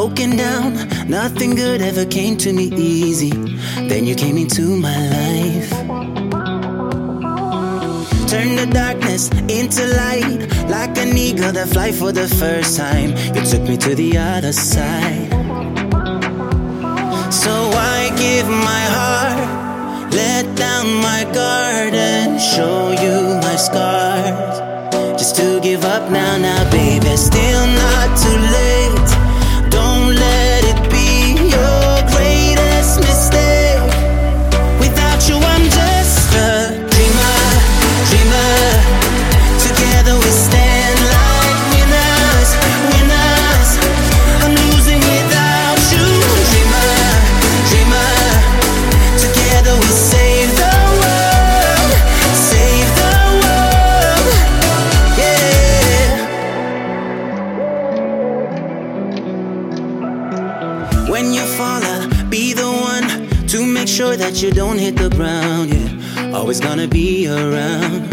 broken down, nothing good ever came to me easy. Then you came into my life. Turn the darkness into light, like an eagle that fly for the first time. You took me to the other side. So I give my heart, let down my guard and show you my scars. Just to give up now, baby, still not too late. Don't let it be your greatest mistake. Without you I'm just a dreamer. Together we stand like winners. I'm losing without you. Dreamer. Together we save the world. Yeah. When you fall, I'll be the one to make sure that you don't hit the ground. Yeah, always gonna be around.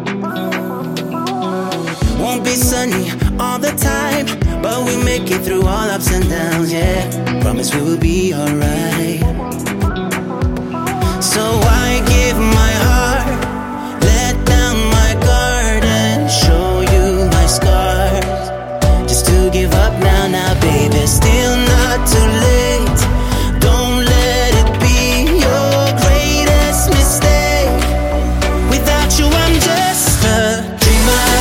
Won't be sunny all the time, but we make it through all ups and downs. Yeah, promise we will be alright. So I give my heart, let down my guard and show you my scars. Just to give up now, baby, still not too late. Don't let it be your greatest mistake. Without you I'm just a dreamer.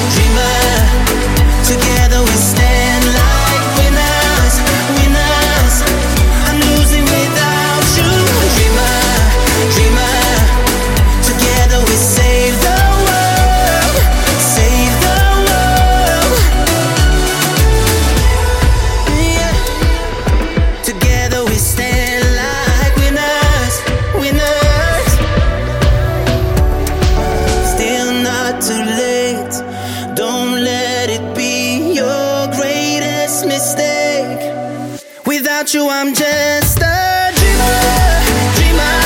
Together we stand like winners. I'm losing without you. Dreamer. Together we save the world. Yeah. Together we stand like winners. Still not too late. Don't let it be your greatest mistake. Without you I'm just a dreamer.